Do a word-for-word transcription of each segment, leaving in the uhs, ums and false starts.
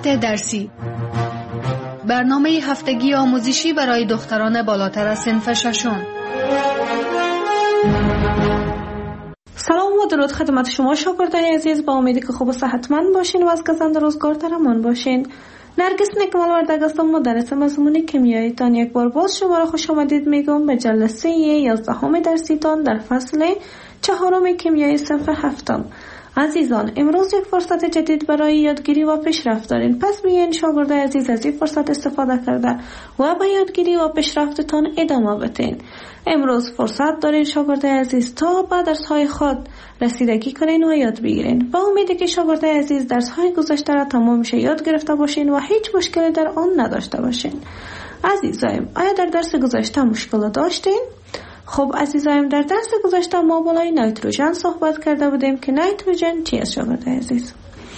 ساعت درسی، برنامه هفتگی آموزشی برای دختران بالاتر از صنف ششم. سلام و درود خدمت شما شاگردای عزیز، با امیدی که خوب و صحتمند باشین و از گزند روزگار در امان باشین. نرگس نکمال وردگ هستم، مدرس مضمون کیمیایی تان. یک بار باز شما را خوش آمدید میگم به جلسه یازدهم درسی تان در فصل چهارم کیمیایی صنف هفتم. عزیزان، امروز یک فرصت جدید برای یادگیری و پیشرفت دارین، پس بیاین شاگردای عزیز از این فرصت استفاده کرده و به یادگیری و پیشرفتتان ادامه بدین. امروز فرصت دارین شاگردای عزیز تا به درس‌های خود رسیدگی کنین و یاد بگیرین. با امیدی که شاگردای عزیز درس‌های گذشته را تمامش یاد گرفته باشین و هیچ مشکلی در آن نداشته باشین. عزیزایم، آیا در درس گذشته مشکل داشتین؟ خب عزیزایم، در درس گذشته ما بالای نیتروژن صحبت کرده بودیم که نیتروژن چی است شاگردای عزیز؟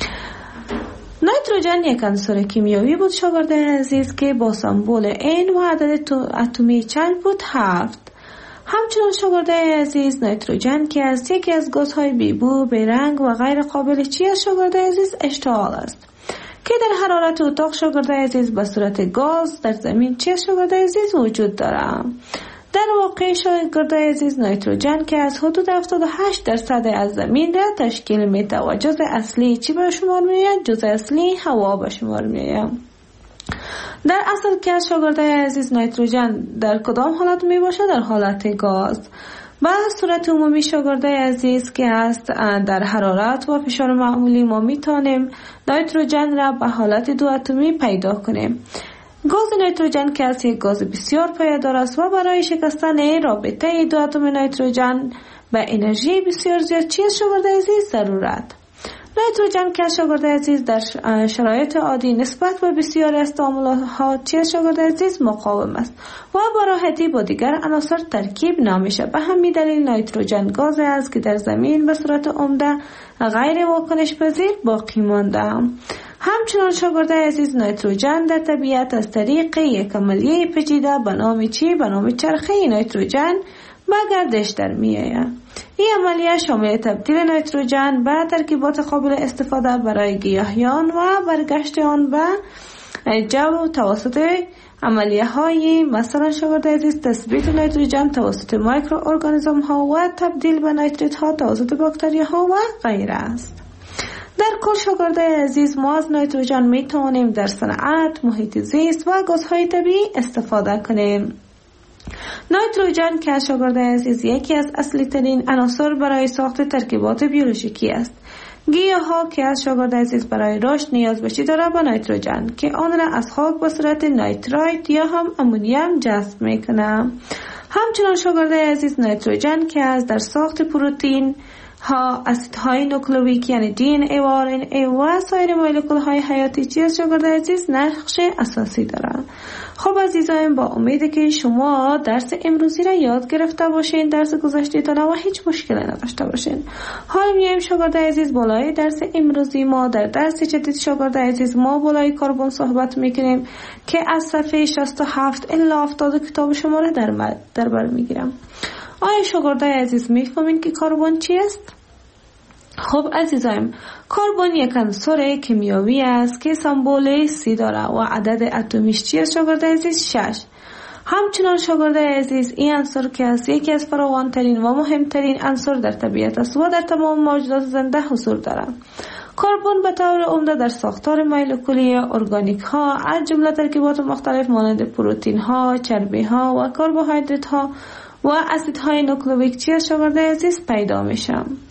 نیتروژن یک عنصر کیمیایی بود شاگردای عزیز که با سمبل N و عدد اتمی چند بود؟ هفت. همچنان شاگردای عزیز، نیتروژن که از یکی از گازهای بیبو، بیرنگ و غیر قابل چی است شاگردای عزیز؟ اشتعال است که در حرارت اتاق شاگردای عزیز به صورت گاز در زمین چی است شاگردای عزیز؟ وجود دارد. در واقع شاگردای عزیز، نیتروژن که از حدود هفتاد و هشت درصد از زمین را تشکیل میده و جزء اصلی چی به شمار میآید؟ جزء اصلی هوا به شمار میآید. در اصل که از شاگردای عزیز، نیتروژن در کدام حالت می باشه؟ در حالت گاز. به صورت عمومی شاگردای عزیز که است در حرارت و فشار معمولی ما میتونیم نیتروژن را به حالت دو اتمی پیدا کنیم. گاز نیتروژن که از یک گاز بسیار پایدار است و برای شکستن رابطه دو اتم نیتروژن به انرژی بسیار زیاد چی است شاگردای عزیز؟ ضرورت. نیتروژن که شاگردای عزیز در شرایط عادی نسبت به بسیاری از تعاملها چی است شاگردای عزیز؟ مقاوم است و با راحتی با دیگر عناصر ترکیب نمیشه. به همین دلیل نیتروژن گاز است که در زمین به صورت عمده غیر واکنش پذیر باقی مانده. همچنان شاگردای عزیز، نیتروژن در طبیعت از طریق یک عملیه پیچیده به نام چی؟ به نام چرخه نیتروژن به گردش در میآید. این عملیه شامل تبدیل نیتروژن به ترکیبات قابل استفاده برای گیاهیان و برگشت آن به جو توسط عملیه های مثلا شاگردای عزیز تثبیت نیتروژن توسط میکروارگانیسم ها و تبدیل به نیتریت ها توسط باکتری ها و غیره است. در کل شاگردای عزیز، ما از نیتروژن می توانیم در صنعت، محیط زیست و گازهای طبیعی استفاده کنیم. نیتروژن که شاگردای عزیز یکی از اصلی ترین عناصر برای ساخت ترکیبات بیولوژیکی است. گیاها که از شاگردای عزیز برای رشد نیاز به چی داره؟ به نیتروژن که آن را از خاک به صورت نیترایت یا هم امونیم جذب میکنه. همچنان شاگردای عزیز، نیتروژن که از در ساخت پروتئین ها، اسیدهای نوکلئیک یعنی دی ان ای و آر ان ای و سایر مولکول های حیاتی چی از شاگردای عزیز نقش اساسی دارند. خب عزیزان، با امیده که شما درس امروزی را یاد گرفته باشین، درس گذشته تا و هیچ مشکلی نداشته باشین. حالا میایم شاگردای عزیز بالای درس امروزی ما در درس جدید شاگردای عزیز ما بالای کربن صحبت میکنیم که از صفحه شصت و هفت الی هفتاد کتاب شما را در در بر میگیرم. آیا شاگردای عزیز میفهمین که کربن چی است؟ خب عزیزایم، کربن یک عنصر کیمیایی است که سمبل سی داره و عدد اتمیش چی است شاگردای عزیز؟ شش. همچنان شاگردای عزیز، این عنصر که است یکی از فراوانترین و مهمترین عنصر در طبیعت است و در تمام موجودات زنده حضور دارد. کربن به طور عمده در ساختار مولکولی ارگانیک ها از جمله ترکیبات مختلف مانند پروتئین ها، چربی ها و کربوهیدرات ها و اسیدهای نوکلئیک چی از شاگردای عزیز پیدا میشه.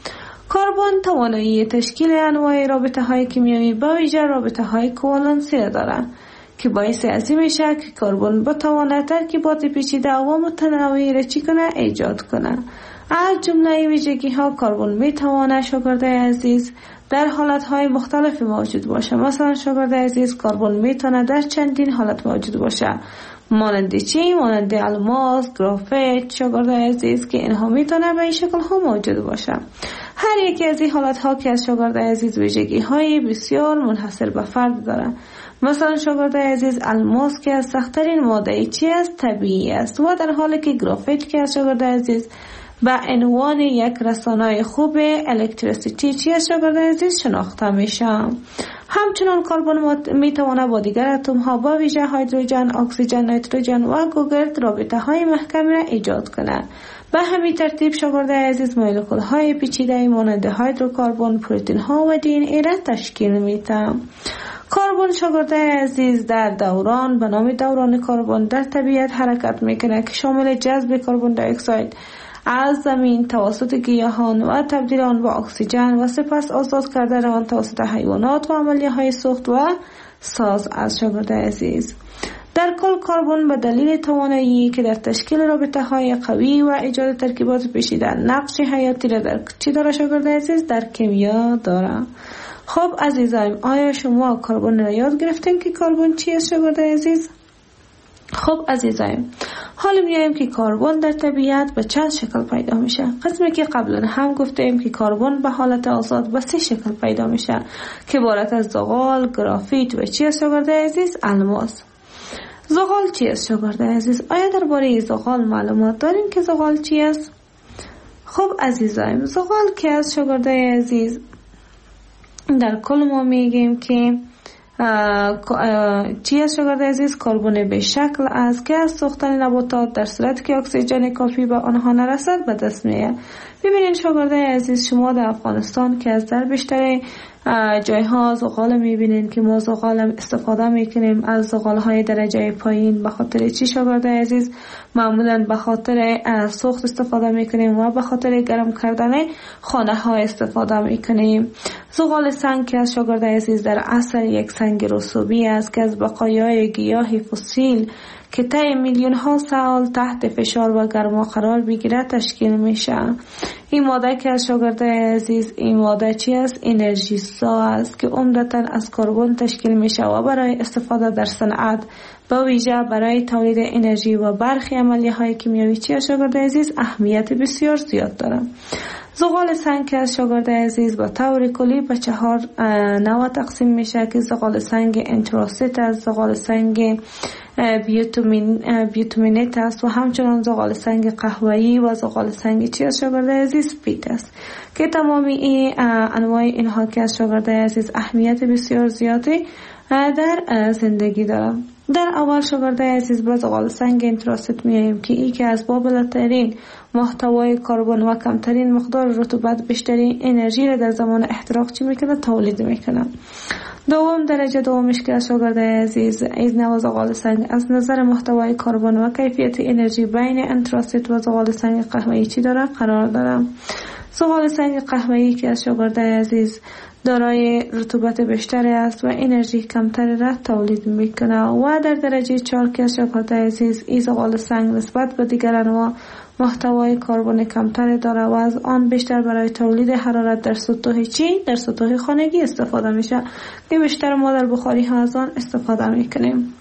کربن توانایی تشکیل انواع رابطه های کیمیایی به ویژه رابطه های کوالنسی را دارد که باعث ازی میشه که کربن بتواند ترکیبات پیچیده و متنوعی را چی کنه؟ ایجاد کنه. از جمله ویژگی ها کربن میتواند شاگردای عزیز در حالت های مختلف موجود باشه. مثلا شاگردای عزیز، کربن میتونه در چندین حالت موجود باشه، مانند چی؟ مانند الماس، گرافیت شاگردای عزیز که اینها میتونه به این شکل ها موجود باشه. هر یکی از این حالت ها که از شاگردای عزیز ویژگی های بسیار منحصر به فرد داره. مثلا شاگردای عزیز، الماس که از سخت‌ترین ماده چی است؟ طبیعی است و در حالی که گرافیت که از شاگردای عزیز به عنوان یک رسانه خوب الکتریسیتی چی از شاگرد عزیز شناخته میشه. همچنان کربن میتواند با دیگر اتم ها با ویژه هیدروژن، اکسیژن، نیتروژن و گوگرد رابطه های محکم را ایجاد کند. به همین ترتیب شاگرد عزیز مولکول های پیچیده مانند هیدروکربن، پروتئین ها و دی ان ای را تشکیل میده. کربن شاگرد عزیز در دوران به نام دوران کربن در طبیعت حرکت میکنه که شامل جذب کربن دی اکساید از زمین توسط گیاهان و تبدیل آن به اکسیژن و سپس آزاد کردن آن توسط حیوانات و عملیه های سوخت و ساز از شاگرد عزیز. در کل کربن به دلیل توانایی که در تشکیل رابطه های قوی و ایجاد ترکیبات پیچیده نقش حیاتی را در چی داره شاگرد عزیز؟ در کیمیا داره. خب عزیزایم، آیا شما کربن را یاد گرفتین که کربن چی است شاگرد عزیز؟ خب عزیزایم، حالا میایم که کربن در طبیعت به چند شکل پیدا میشه. قسمی که قبلا هم گفتیم که کربن به حالت آزاد به سه شکل پیدا میشه که عبارت از زغال، گرافیت و چی است شاگرد عزیز؟ الماس. زغال چی است شاگرد عزیز؟ آیا درباره زغال معلومات دارین که زغال چی است؟ خب عزیزایم، زغال کی است شاگرد عزیز؟ در کل ما میگیم که چی است شاگرد عزیز؟ کربن به شکل است که از سوختن نباتات در صورت که اکسیژن کافی به آنها نرسد به دست میاد. ببینید شاگرد عزیز، شما در افغانستان که از در بیشتر جایها زغال میبینید که ما زغال استفاده میکنیم از زغال های درجه پایین. به خاطر چی شاگرد عزیز؟ معمولا به خاطر سوخت استفاده میکنیم و به خاطر گرم کردن خانه ها استفاده میکنیم. زغال سنگ که از شاگرد عزیز در اصل یک سنگ رسوبی است که از بقایای گیاه فسیل که طی میلیون ها سال تحت فشار و گرما قرار بگیرد تشکیل میشه. این ماده که از شاگرد عزیز، این ماده چی است؟ انرژی سا است که عمدتاً از کربن تشکیل میشه و برای استفاده در صنعت با ویژه برای تولید انرژی و برخی عملیه های کیمیایی چی از شاگرد عزیز اهمیت بسیار زیاد داره. زغال سنگ که از شاگرد عزیز با طور کلی به چهار نوع تقسیم میشه که زغال سنگ انتراسیت است، زغال سنگ بیوتومین بیوتومینت است و همچنان زغال سنگ قهوه‌ای و زغال سنگ چی از شاگرد عزیز پیت است که تمامی این انواع اینها که از شاگرد عزیز اهمیت بسیار زیادی در زندگی دارند. در اول شاگرد عزیز با زغال سنگ انتراسیت میاییم که ای که از بالاترین محتوای کربن و کمترین مقدار رطوبت بیشترین انرژی را در زمان احتراق چی میکنه؟ تولید میکنه. دوم درجه دومش که از شاگرد عزیز این نوع زغال سنگ از نظر محتوای کربن و کیفیت انرژی بین انتراسیت و زغال سنگ قهوه‌ای چی داره؟ قرار داره. زغال سنگ قهوه‌ای که از شاگرد عزیز دارای رطوبت بیشتر است و انرژی کمتری را تولید میکنه. و در درجه چهار که از شاگرد عزیز این زغال سنگ نسبت به دیگر انواع محتوای کربن کمتری داره و از آن بیشتر برای تولید حرارت در سطوح چی؟ در سطوح خانگی استفاده میشه که بیشتر ما در بخاری ها از آن استفاده میکنیم.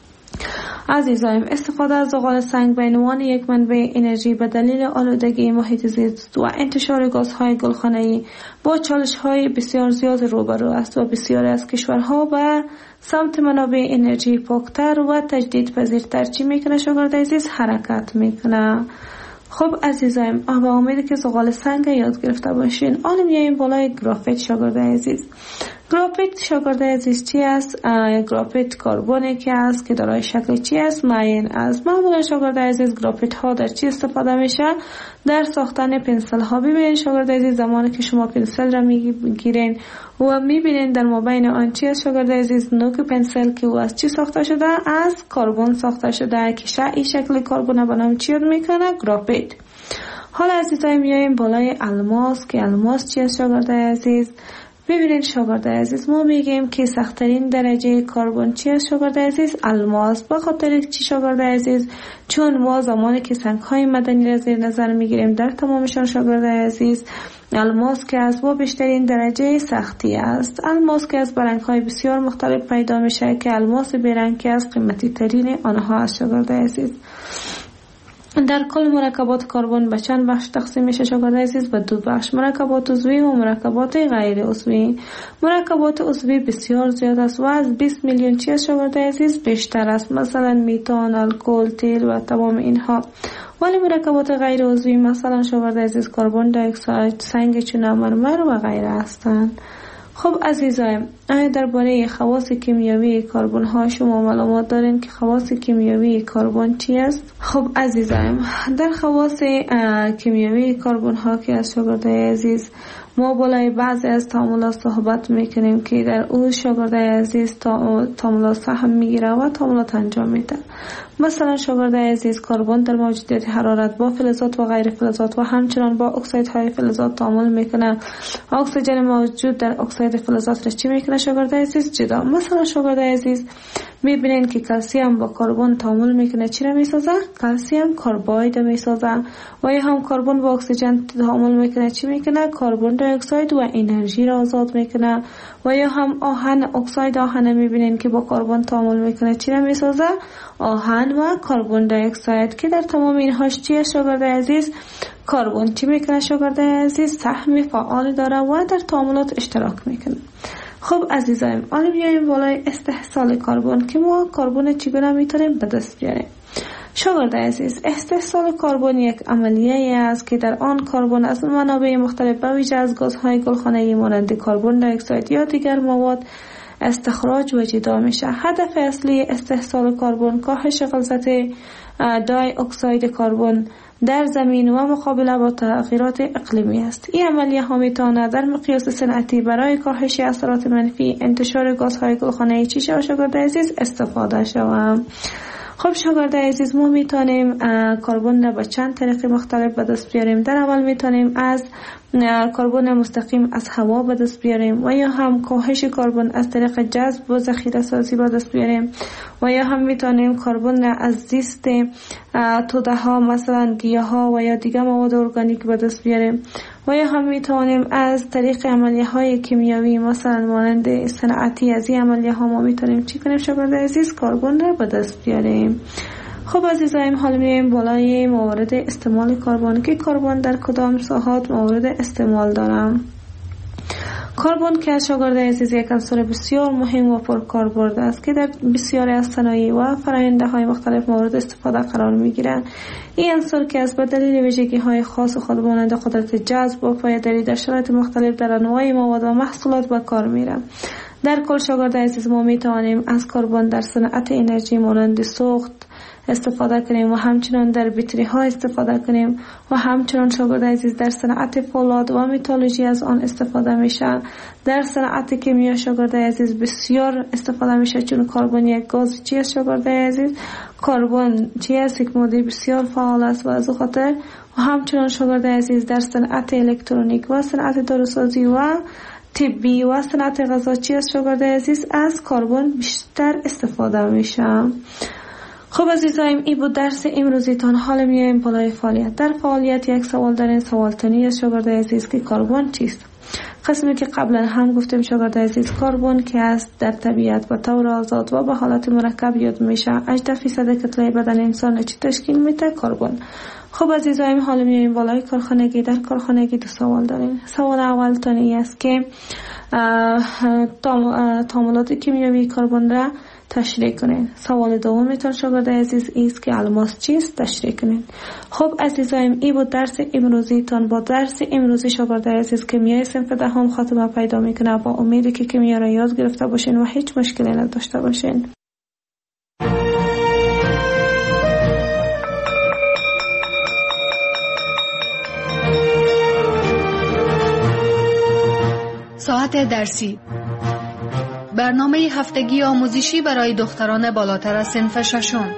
عزیزایم، استفاده از زغال سنگ به عنوان یک منبع انرژی به دلیل آلودگی محیط زیست و انتشار گازهای گلخانه‌ای با چالش‌های بسیار زیاد روبرو است و بسیاری از کشورها به سمت منابع انرژی پاکتر و تجدیدپذیرتر چی میکنه شاگرد عزیز؟ حرکت میکنه. خب عزیزایم، با امید که زغال سنگ یاد گرفته باشین. حالا میایم بالای گرافیت شاگرد عزیز. گرافیت شاگرد عزیز چی است؟ گرافیت کربنی که است که دارای شکل چی است؟ معین است. معمولا شاگرد عزیز گرافیت ها در چی استفاده میشه؟ در ساختن پنسل ها. ببینید شاگرد عزیز، زمانی که شما پنسل را میگیرین و میبینین در مابین آن چی است شاگرد عزیز؟ نوک پنسل که از چی ساخته شده؟ از کربن ساخته شده که این شکل کربن به نام چی یاد میکنه؟ گرافیت. حالا عزیزای میایم بالای الماس که الماس چی است شاگرد عزیز؟ ببینید شاگرد عزیز، ما میگیم که سخت‌ترین درجه کربن چی است شاگرد عزیز؟ الماس. به خاطر چی شاگرد عزیز؟ چون ما زمانی که سنگ‌های معدنی را زیر نظر میگیریم در تمامشان شاگرد عزیز الماس که از با بیشترین درجه سختی است. الماس که از برنگ‌های بسیار مختلف پیدا میشه که الماس برنگ که از قیمتی ترین آنها است شاگرد عزیز. در کل مرکبات کربن به چند بخش تقسیم میشه شاگرد عزیز؟ به دو بخش، مرکبات عضوی و مرکبات غیر عضوی. مرکبات عضوی بسیار زیاد است و از بیست میلیون چیز شاگرد عزیز بیشتر است، مثلا میتان، الکل، تیل و تمام اینها. ولی مرکبات غیر عضوی مثلا شاگرد عزیز کربن دی اکساید، سنگ چونه، مرمر و غیره هستند. خب عزیزایم، آیا درباره خواص کیمیایی کربن ها شما معلومات دارین که خواص کیمیایی کربن چی است؟ خب عزیزایم، در خواص کیمیایی کربن ها که از شاگرد عزیز ما بالای بعضی از تعاملات صحبت میکنیم که در او شاگرد عزیز تعاملات سهم میگیره و تعاملات انجام میده. مثلا شاگرد عزیز کربن در موجودیت حرارت با فلزات و غیر فلزات و همچنان با اکسایدهای فلزات تعامل میکنه. اکسیژن موجود در اکساید فلزات را چی میکنه شاگرد عزیز؟ جدا. مثلا شاگرد عزیز میبینین که کلسیم با کربن تعامل میکنه، چی را میسازه؟ کلسیم کارباید میسازه. و یا هم کربن با اکسیژن تعامل میکنه، چی میکنه؟ کربن دی اکساید و انرژی را آزاد میکنه. و یا هم آهن، اکساید آهن میبینین که با کربن تعامل میکنه، چی را میسازه؟ آهن و کربن دی اکساید، که در تمام اینهاش چیه شاگرد عزیز؟ کربن چی میکنه شاگرد عزیز؟ سهم فعال داره و در تعاملات اشتراک میکنه. خب عزیزایم، حالا بیایم بالای استحصال کربن که ما کربن چگونه میتونیم به دست بیاریم. شاگرد عزیز، استحصال کربن یک عملیه است که در آن کربن از منابع مختلف به ویژه از گازهای گلخانه‌ای مانند کربن دی اکساید یا دیگر مواد استخراج و جدا میشه. هدف اصلی استحصال کربن کاهش غلظت دی اکساید کربن در زمین و مقابله با تغییرات اقلیمی است. این عملیه ها میتونه در مقیاس صنعتی برای کاهش اثرات منفی انتشار گازهای گلخانه‌ای چی شود شاگرد عزیز؟ استفاده شود. خب شاگرد عزیز، ما میتونیم کربن را به چند طریق مختلف به دست بیاریم. در اول میتونیم از کربن مستقیم از هوا به دست بیاریم و یا هم کاهش کربن از طریق جذب و ذخیره سازی به دست بیاریم و یا هم میتونیم کربن را از زیست توده ها مثلا گیاه ها و یا دیگر مواد ارگانیک به دست بیاریم و یا هم میتونیم از طریق عملیه های کیمیایی مثلا مانند صنعتی از این عملیه ها ما میتونیم چی کنیم شاگرد عزیز؟ کربن را به دست بیاریم. خب عزیزایم، حالا میایم بالای موارد استعمال کربن که کربن در کدام ساحات مورد استعمال دارم. کربن که شاگرد عزیز یک عنصر بسیار مهم و پرکاربرد است که در بسیاری از صنایع و فرآیندهای مختلف مورد استفاده قرار میگیرد. این عنصر که از به دلیل ویژگی‌های خاص خود مانند قدرت جذب و پایداری در شرایط مختلف در انواع مواد و محصولات به کار میرد. در کل شاگرد عزیز، ما میتوانیم از کربن در صنعت انرژی مانند سوخت استفاده کنیم و همچنان در بطری ها استفاده کنیم و همچنان شاگرد عزیز در صنعت فولاد و متالورژی از آن استفاده میشه. در صنعت کیمیا شاگرد عزیز بسیار استفاده میشه، چون کربن یک گاز چی است شاگرد عزیز؟ کربن چی است؟ یک ماده بسیار فعال است و از خاطر و همچنان شاگرد عزیز در صنعت الکترونیک و صنعت داروسازی و طبی و صنعت غذا چی است شاگرد عزیز؟ از کربن بیشتر استفاده میشه. خب عزیزایم، این بود درس امروزیتان. حالا میایم بالای فعالیت. در فعالیت یک سوال دارین، سوال تنی از شاگرد عزیز که کربن چیست؟ قسمی که قبلا هم گفتیم شاگرد عزیز، کربن که است در طبیعت به طور آزاد و به حالت مرکب یاد میشه. هجده درصد کتله بدن انسان چی تشکیل میده؟ کربن. خب عزیزایم، حالا میایم بالای کارخانگی. در کارخانگی دو سوال دارین. سوال اول تانی است که تعاملات کیمیایی کربن را تشریح کنین. سوال دومتان شاگرد عزیز است که الماس چیست؟ تشریح کنین. خب عزیزایم، این بود درس امروزیتان. با درس امروزی شاگرد عزیز کیمیای صنف دهم خاتمه پیدا میکنه. با امیدی که کیمیا را یاد گرفته باشین و هیچ مشکلی نداشته باشین. ساعت درسی، برنامه هفتگی آموزشی برای دختران بالاتر از صنف ششم.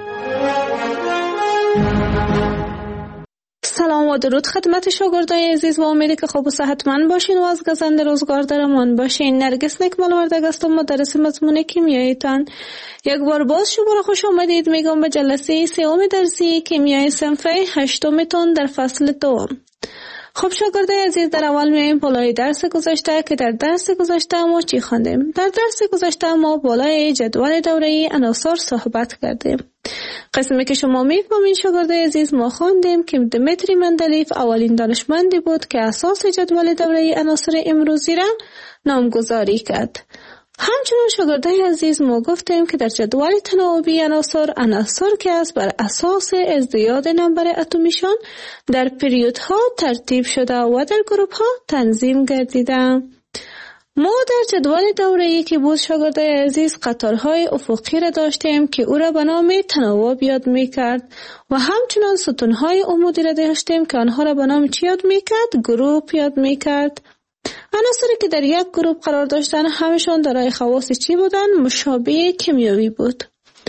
سلام و درود خدمت شاگردای عزیز و امیدی که خوب و صحتمند باشین و از گزند روزگار درمان باشین. نرگس نکمل وردگ هستم، مدرس مضمون کیمیاییتان. یک بار باز شما خوش آمدید میگم به جلسه سوم درسی کیمیای صنف هشتمتون در فصل دوم. خب شاگردای عزیز، در اول میایم بالای درس گذشته که در درس گذشته ما چی خواندیم؟ در درس گذشته ما بالای جدول دوره‌ای عناصر صحبت کردیم. قسمی که شما میفهمین شاگردای عزیز، ما خواندیم که دمیتری مندلیف اولین دانشمندی بود که اساس جدول دوره‌ای عناصر امروزی را نامگذاری کرد. همچنان شاگردای عزیز ما گفتیم که در جدول تناوبی عناصر عناصر که است بر اساس ازدیاد نمبر اتمیشان در پریودها ترتیب شده و در گروپ ها تنظیم گردیده. ما در جدول دوره‌ای که بود شاگردای عزیز قطارهای افقی را داشتیم که او را به نام تناوب یاد می‌کرد و همچنان ستونهای عمودی را داشتیم که آنها را به نام چی یاد می‌کرد؟ گروپ یاد می‌کرد. عناصری که در یک گروپ قرار داشتن همشان دارای خواص چی بودن؟ مشابه کیمیایی بود.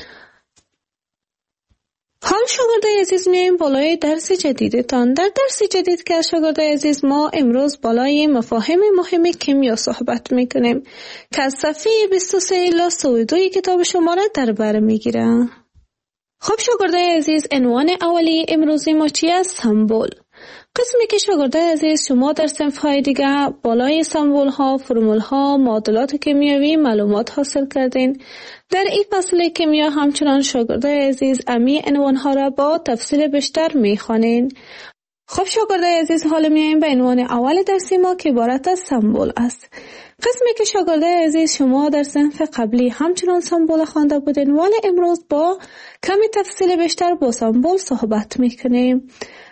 حال شاگردای عزیز میایم بالای درس جدیدتان. در درس جدید که از شاگردای عزیز ما امروز بالای مفاهیم مهم کیمیا صحبت میکنیم که از صفحه بیست و سه الی سی و دو کتاب شما را در بر میگیرم. خب شاگردای عزیز عنوان اولی امروزی ما چی است؟ سمبل. قسمی که شاگردای عزیز شما در صنف‌های دیگه بالای سمبل ها، فرمول ها، معادلات کیمیایی معلومات حاصل کردین. در این فصل کیمیا همچنان شاگردای عزیز امی عنوان ها را با تفصیل بیشتر میخوانین. خب شاگردای عزیز حالا میایم به عنوان اول درسی ما که عبارت از سمبل است. قسمی که شاگردای عزیز شما در صنف قبلی همچنان سمبل خوانده بودین ولی امروز با کمی تفصیل بیشتر با سمبل صحبت میکنیم.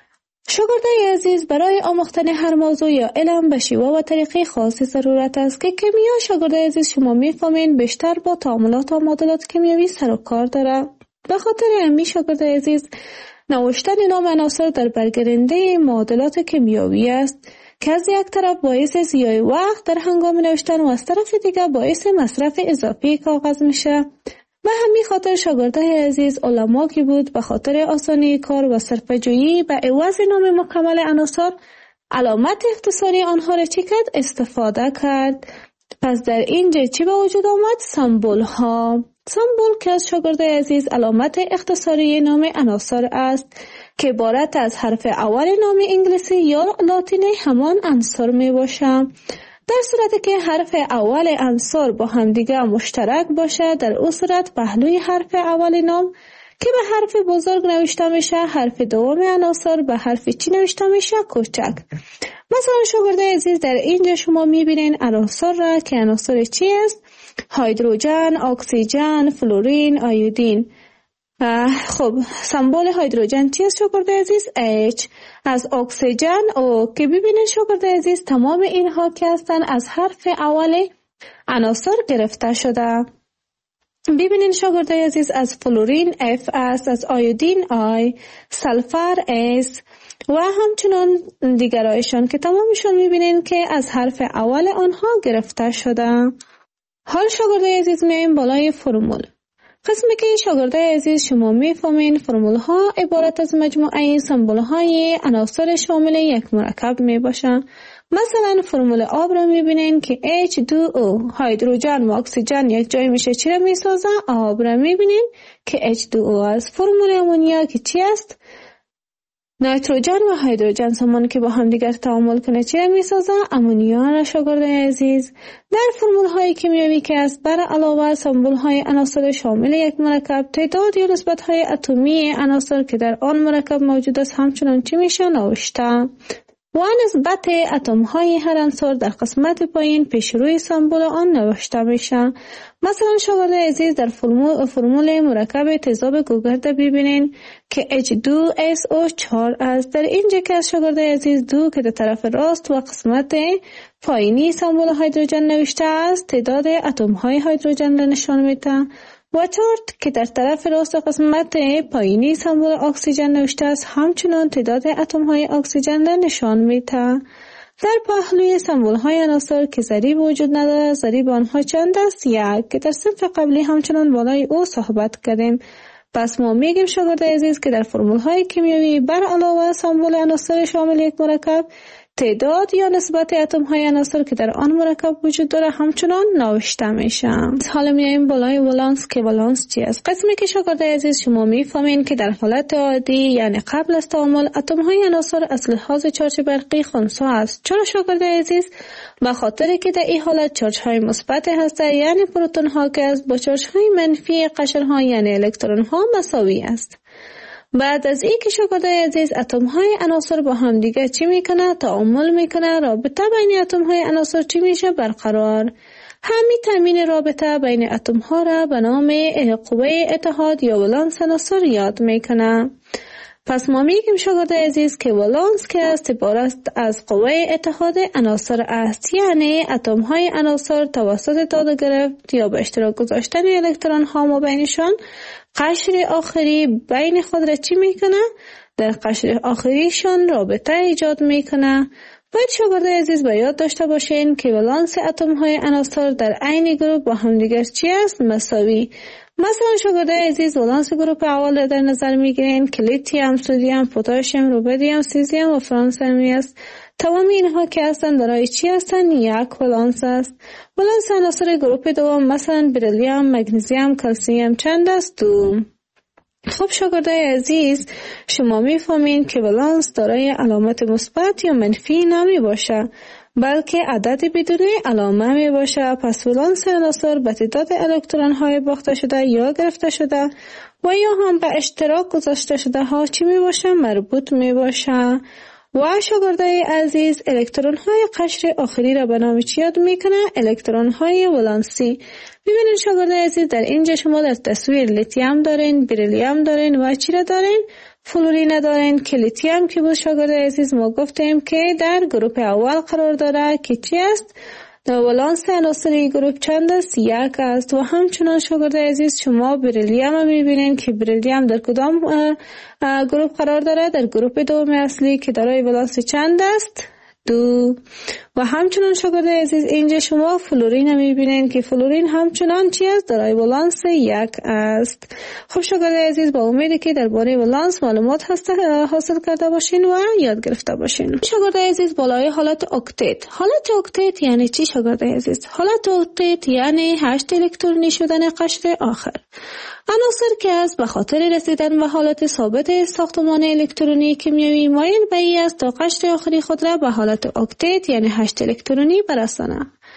شاگردای عزیز برای آموختن هر موضوع یا علم به شیوه و طریقه خاصی ضرورت است که کیمیا شاگردای عزیز شما میفهمین بیشتر با تعاملات و معادلات کیمیایی سر و کار داره. به خاطر همین شاگردای عزیز نوشتن نام عناصر در برگرنده معادلات کیمیایی است که از یک طرف باعث ضیاع وقت در هنگام نوشتن و از طرف دیگر باعث مصرف اضافی کاغذ میشه. به همین خاطر شاگردای عزیز علما که بود به خاطر آسانی کار و صرفه‌جویی به عوض نام مکمل عناصر علامت اختصاری آنها را چی کرد؟ استفاده کرد. پس در اینجا چی به وجود آمد؟ سمبل ها. سمبل که از شاگردای عزیز علامت اختصاری نام عناصر است که عبارت از حرف اول نام انگلیسی یا لاتینی همان عنصر می باشه. در صورتی که حرف اول عنصر با همدیگه مشترک باشه در اون صورت پهلوی حرف اول نام که به حرف بزرگ نوشته میشه حرف دوم عناصر به حرف چی نوشته میشه؟ کوچک. مثلا شاگردای عزیز در اینجا شما میبینین عناصر را که عناصر چی است؟ هیدروژن، اکسیژن، فلورین، آیودین. خب سمبل هیدروژن چی است شاگردای عزیز؟ H. از اکسیژن او که ببینید شاگردای عزیز تمام اینها که هستن از حرف اول عناصر گرفته شده. ببینید شاگردای عزیز از فلورین F است، از آیودین I، سلفر S و همچنان دیگرایشان که تمامشون میبینید که از حرف اول آنها گرفته شده. حال شاگردای عزیز میایم بالای فرمول. قسمی که شاگردای عزیز شما میفهمین فرمول ها عبارت از مجموعه سمبل های عناصر شامل یک مرکب می باشن. مثلا فرمول آب را میبینین که اچ دو او هیدروژن و اکسیژن یک جای میشه چی را میسازه؟ آب را میبینین که اچ دو او است. فرمول امونیا که چی است؟ نیتروژن و هیدروژن سامان که با هم دیگر تعامل کنه چی را میسازه؟ امونیا را شاگردای عزیز. در فرمول های کیمیایی که است بر علاوه سمبل های عناصر شامل یک مرکب تعداد یا نسبت های اتمی عناصر که در آن مرکب موجود است همچنان چی میشه؟ نوشته. و نسبت اتم های هر عنصر در قسمت پایین پیش روی سمبل آن نوشته میشه. مثلا شاگردای عزیز در فرمول, فرمول مرکب تیزاب گوگرد ببینین که اچ دو اس او چهار است. در اینجا که از شاگردای عزیز دو که در طرف راست و قسمت پایینی سمبل هیدروژن نوشته است تعداد اتم های هیدروژن را نشان میده و چهار که در طرف راست و قسمت پایینی سمبل اکسیژن نوشته است همچنان تعداد اتم های اکسیژن را نشان میده. در پهلوی سمبل های عناصر که ضریب وجود نداره ضریب آنها چند است؟ یک که در صنف قبلی همچنان بالای او صحبت کردیم. پس ما میگیم شاگردای عزیز که در فرمول های کیمیایی بر علاوه سمبل عناصر شامل یک مرکب تعداد یا نسبت اتم های عناصر که در آن مرکب وجود داره همچنان نوشته میشه. حالا میایم بالای ولانس که ولانس چی است؟ قسمی که شاگردای عزیز شما میفهمین که در حالت عادی یعنی قبل از تعامل اتم های عناصر از لحاظ چارج برقی خنثی است. چرا شاگردای عزیز؟ به خاطر که در این حالت چارج های مثبت هسته یعنی پروتون ها که از با چارج های منفی قشر ها یعنی الکترون ها مساوی است. بعد از این که شاگردای عزیز اتم های عناصر با هم دیگه چی میکنه؟ تعامل میکنه. رابطه بین اتم های عناصر چی میشه؟ برقرار. همین تامین رابطه بین اتم ها را به نام قوه اتحاد یا ولانس عناصر یاد میکنه. پس ما میگیم شاگرد عزیز که ولانس که است عبارت از قوه اتحاد عناصر است، یعنی اتم های عناصر توسط داده گرفت یا به اشتراک گذاشتن الکترون ها ما بینشان قشر آخری بین خود را چی میکنه؟ در قشر آخریشان رابطه ایجاد میکنه. باید شاگرد عزیز به یاد داشته باشین که ولانس اتم های عناصر در عین گروپ با همدیگر چی است؟ مساوی. مثلا شاگرد عزیز ولانس گروپ اول در نظر میگیرین که لیتیوم، سدیم، پتاسیم، رودیم، سیزیم و فرانسمی است. تمام اینها که هستند دارای چی هستند؟ یک ولانس است. ولانس عناصر گروپ دوم مثلا بریلیوم، مگنیزیم، کلسیم چند است؟ دو. خب شاگردای عزیز، شما میفهمین که ولانس دارای علامت مثبت یا منفی نمی باشه، بلکه عدد بدون علامه می باشه. پس ولانس عناصر به تعداد الکترون های باخته شده یا گرفته شده و یا هم به اشتراک گذاشته شده ها چی می باشه؟ مربوط می باشه. و شاگردای عزیز، الکترون های قشر آخری را به نام چی یاد میکنه؟ الکترون های ولانسی. ببینید شاگردای عزیز، در اینجا شما در تصویر لیتیوم دارین، بریلیوم دارین و چی را دارین؟ فلورین دارین که لیتیوم که بود شاگردای عزیز ما گفتیم که در گروپ اول قرار داره که چی است؟ در ولانس عناصری گروپ چند است؟ یک است. و همچنان شاگردای عزیز شما بریلیوم رو میبینین که بریلیوم در کدام گروپ قرار داره؟ در گروپ دوم اصلی که دارای ولانس چند است؟ دو. و همچنان شاگردای عزیز اینجا شما فلورین رو میبینین که فلورین همچنان چی است؟ دارای ولانس یک است. خب شاگردای عزیز، با امیدی که درباره ولانس معلومات حاصل کرده باشین و یاد گرفته باشین. شاگردای عزیز، بالای حالت اکتت. حالت اکتت یعنی چی شاگردای عزیز؟ حالت اکتت یعنی هشت الکترونی شدن قشر آخر. عناصر که از به خاطر رسیدن به حالت ثابت ساختمان الکترونی کیمیایی مایل به این است تا قشر آخری خود را به حالت اکتت یعنی هشت الکترونی برسانه.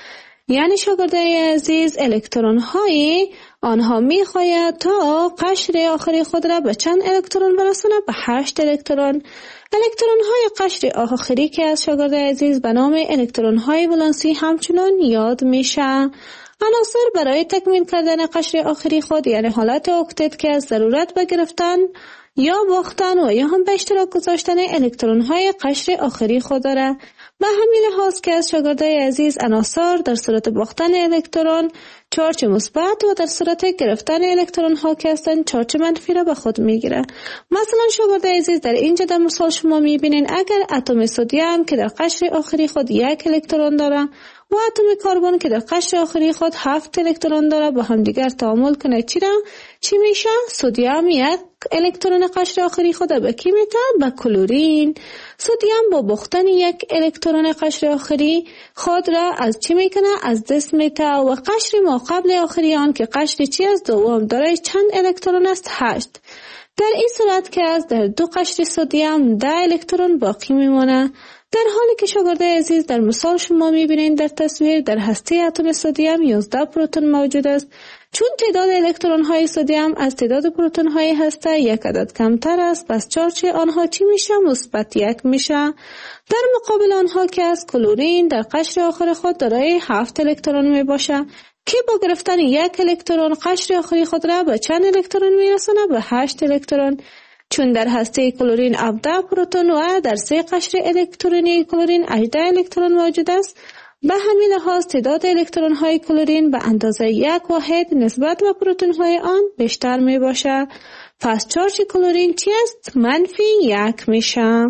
یعنی شاگردای عزیز، الکترون های آنها می خواهد تا قشر آخری خود را به چند الکترون برسانه؟ به هشت الکترون. الکترون های قشر آخری که از شاگردای عزیز به نام الکترون های ولانسی همچنان یاد میشه. عناصر برای تکمیل کردن قشر آخری خود یعنی حالت اکتت که از ضرورت به گرفتن یا باختن و یا هم به اشتراک گذاشتن الکترون های قشر آخری خود داره. به همین لحاظ که از شاگردای عزیز عناصر در صورت باختن الکترون چارج مثبت و در صورت گرفتن الکترون ها که هستند چارج منفی را به خود میگیره. مثلا شاگردای عزیز، در اینجا در مثال شما میبینین اگر اتم سدیم که در قشر آخری خود یک الکترون داره و اتم کربن که در قشر آخری خود هفت الکترون داره با هم دیگر تعامل کنه چی را؟ چی میشه؟ سدیم یک الکترون قشر آخری خود به کی میده؟ به کلورین. سدیم با باختن یک الکترون قشر آخری خود را از چی میکنه؟ از دست میده. و قشر ما قبل آخری آن که قشر چی است؟ دوم دارای چند الکترون است؟ هشت. در این صورت که از در دو قشر سدیم ده الکترون باقی میمونه. در حالی که شاگردای عزیز در مثال شما میبینید در تصویر در هسته اتم سدیم یازده پروتون موجود است. چون تعداد الکترون های سدیم از تعداد پروتون های هسته یک عدد کمتر است، پس چارج آنها چی میشه؟ مثبت یک میشه. در مقابل آنها که از کلورین در قشر آخر خود دارای هفت الکترون می باشه که با گرفتن یک الکترون قشر آخری خود را به چند الکترون میرسونه؟ به هشت الکترون. چون در هسته کلورین هفده پروتون و در سه قشر الکترونی کلورین هجده الکترون موجود است، به همین لحاظ تعداد الکترون های کلورین به اندازه یک واحد نسبت به پروتون های آن بیشتر می باشه. پس چارج کلورین چی است؟ منفی یک میشه.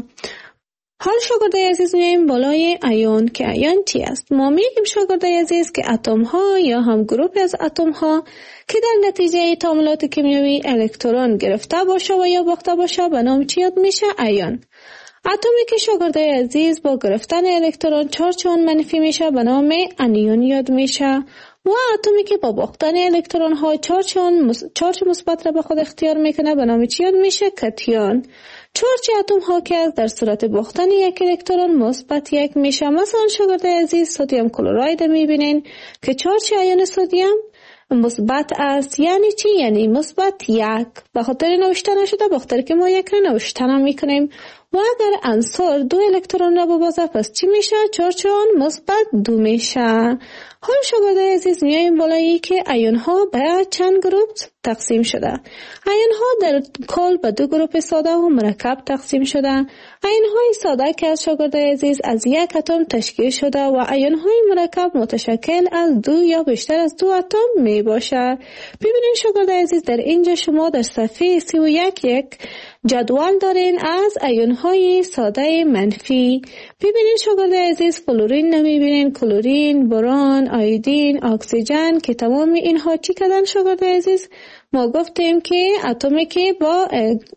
حال شاگردای عزیز میایم بالای ایون که ایون چی است؟ ما میگیم شاگردای عزیز که اتم ها یا هم گروپی از اتم ها که در نتیجه تعاملات کیمیایی الکترون گرفته باشه و یا باخته باشه به نام چی یاد میشه؟ ایون. اتمی که شاگردای عزیز با گرفتن الکترون چارج آن منفی میشه به نام انیون یاد میشه. و اتمی که با باختن الکترون ها چارج آن چارج مثبت را به خود اختیار میکنه به نام چی یاد میشه؟ کتیون. چارج اتم ها که در صورت باختن یک الکترون مثبت یک میشه. مثلا شاگردای عزیز سدیم کلراید میبینین که چارج ایون سدیم مثبت است. یعنی چی؟ یعنی مثبت یک. به خاطر نوشته نشده به خاطر که ما یک را نوشته نمیکنیم. و اگر عنصر دو الکترون را ببازه پس چی میشه؟ چارج آن مثبت دو میشه. حال شاگردای عزیز میایم بالایی که ایون ها به چند گروه تقسیم شده. ایون ها در کل به دو گروه ساده و مرکب تقسیم شده. ایون های ساده که از شاگردای عزیز از یک اتم تشکیل شده و ایون های مرکب متشکل از دو یا بیشتر از دو اتم می باشه. ببینید شاگردای عزیز در اینجا شما در صفحه سی و یک یک جدول دارین از ایون های ساده منفی. ببینید شاگردای عزیز فلورین نمیبینین، کلورین، برون، آیودین، اکسیژن که تمام اینها چی کردن شاگردای عزیز؟ ما گفتیم که اتمی که با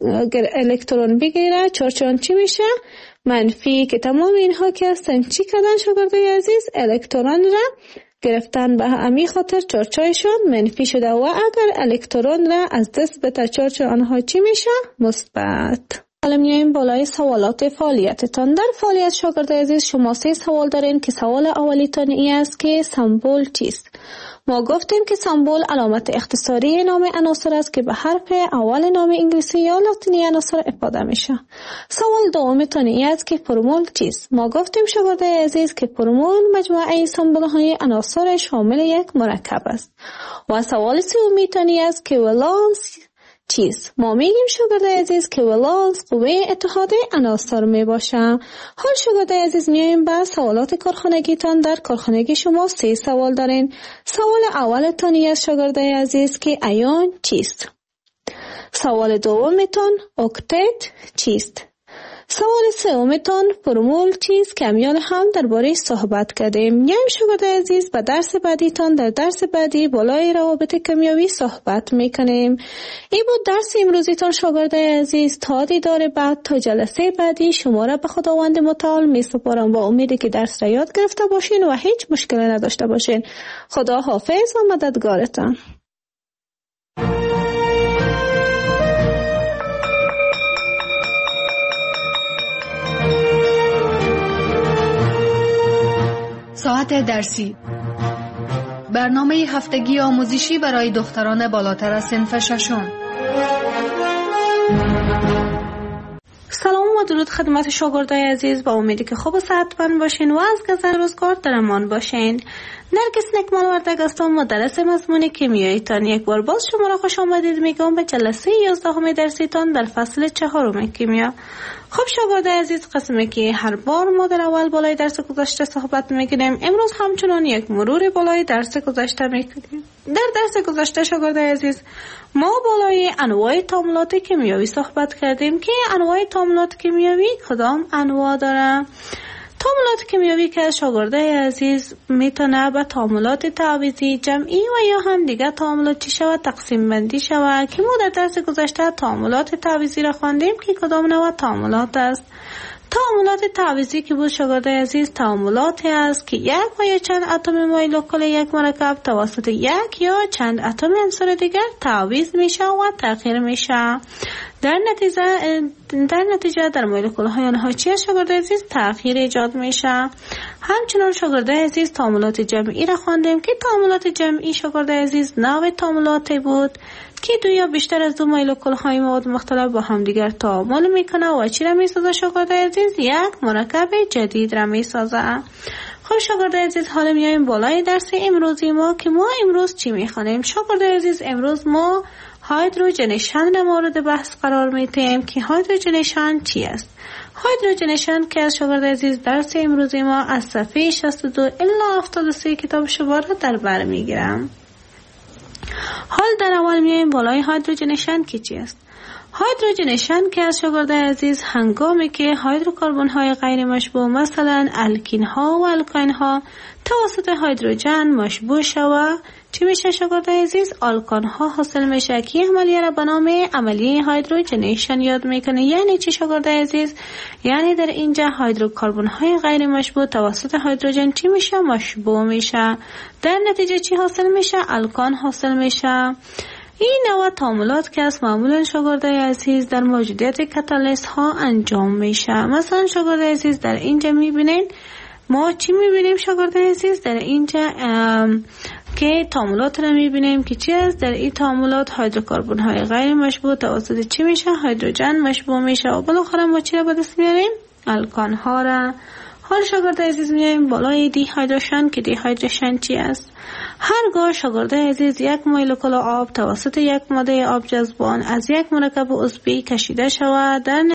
الکترون بگیره چارچان چی میشه؟ منفی. که تمام اینها که هستن چی کردن شاگردای عزیز؟ الکترون را گرفتن، به همین خاطر چارچایشون منفی شده و اگر الکترون را از دست بده چارچ آنها چی میشه؟ مثبت. حالا میایم بالای سوالات فعالیتتان. در فعالیت شاگردای عزیز شما سه سوال دارین که سوال اولیتان این است که سمبل چیست؟ ما گفتیم که سمبل علامت اختصاری نام عناصر است که به حرف اول نام انگلیسی یا لاتینی عناصر افاده میشه. سوال دومتان این است که فرمول چیست؟ ما گفتیم شاگردای عزیز که فرمول مجموعه سمبل های عناصر شامل یک مرکب است. و سوال سومیتان این است که ولانس چیست؟ ما میگیم شاگردای عزیز که ولانس قوه اتحاد عناصر می باشه. حال شاگردای عزیز میایم به سوالات کارخانگیتان. در کارخانگی شما سه سوال دارین. سوال اولتان است شاگردای عزیز که ایون چیست؟ سوال دومتان اکتت چیست؟ سوال سومتان فرمول چیست که امیال هم درباره صحبت کردیم. یعنی شاگردای عزیز به درس بعدیتان در درس بعدی بالای روابط کیمیایی صحبت میکنیم. این بود درس امروزیتان شاگردای عزیز. تا دیدار بعد، تا جلسه بعدی شما را به خداوند متعال میسپارم با امیدی که درس را یاد گرفته باشین و هیچ مشکلی نداشته باشین. خدا حافظ و مددگارتان. ساعت درسی، برنامه هفتگی آموزشی برای دختران بالاتر از صنف ششم. سلام و درود خدمت شاگردای عزیز. با امیدی که خوب و صحتمند باشین و از گذر روزگار در امان باشین. نرگس نکمال وردگ هستم، مدرس مضمون کیمیایی تان. یک بار باز شما را خوش آمدید میگم به جلسه یازدهم درسی تان در فصل چهارم کیمیا. خب شاگردای عزیز، قسمی که هر بار ما در اول بالای درس گذشته صحبت میکنیم، امروز همچنان یک مرور بالای درس گذشته میکنیم. در درس گذشته شاگردای عزیز ما بالای انواع تعاملات کیمیایی صحبت کردیم که انواع تعاملات کیمیایی کدام انواع داره. تعاملات کیمیایی که شاگردای عزیز میتونه به تعاملات تعویضی، جمعی و یا هم دیگه تعاملات چی شود تقسیم بندی شود که ما در درس گذشته تعاملات تعویضی را خواندیم که کدام نوع تعاملات است. تعاملات تعویضی که بود شاگردای عزیز تعاملاتی است که یک و یا چند اتم مولکول یک مرکب توسط یک یا چند اتم عنصر دیگر تعویض میشه و تغییر میشه. در نتیجه در نتیجه در مولکول های آنها چی شاگردای عزیز تغییر ایجاد میشه. همچنان شاگردای عزیز تعاملات جمعی را خواندیم که تعاملات جمعی شاگردای عزیز نوع تعاملاتی بود که دو یا بیشتر از دو مولکول های مواد مختلف با هم دیگر تعامل میکنه و چی را میسازه شاگردای عزیز؟ یک مرکب جدید را میسازه. خب شاگردای عزیز، حالا میایم بالای درس امروزی ما که ما امروز چی میخوانیم. شاگردای عزیز، امروز ما هایدروژنیشن را مورد بحث قرار میدیم که هایدروژنیشن چی است. هایدروژنیشن که از شاگردای عزیز درس امروزی ما از صفحه شصت و دو الی هفتاد و سه کتاب شما را در بر میگیرم. حال در اول میایم بالای هایدروژنیشن که چی است. هایدروژنیشن که از شاگردای عزیز هنگامی که هیدروکربن های غیر مشبوع مثلا الکین ها و الکاین ها توسط هیدروژن مشبوع شود چی میشه شاگردای عزیز؟ آلکان ها حاصل میشه که عملیه را به نام عملیه هایدروژنیشن یاد میکنه. یعنی چی شاگردای عزیز؟ یعنی در اینجا هیدروکربن های غیر مشبوع توسط هیدروژن چی میشه؟ مشبوع میشه. در نتیجه چی حاصل میشه؟ الکان حاصل میشه. این نوع تعاملات که از معمولا شاگردای عزیز در موجودیت کاتالیست ها انجام میشه. مثلا شاگردای عزیز در اینجا میبینین ما چی میبینیم شاگردای عزیز؟ در اینجا که تعاملات را میبینیم که چی است؟ در این تعاملات هیدروکربن های غیر مشبوع توسط چی میشه؟ هیدروژن مشبوع میشه و بالاخره ما چی را به دست میاریم؟ الکان ها را. حال شاگرد عزیز میایم بالای دیهایدریشن که دیهایدریشن چی است؟ هرگاه شاگرد عزیز یک مولکول آب توسط یک ماده آبجذبان از یک مرکب عضوی کشیده شود در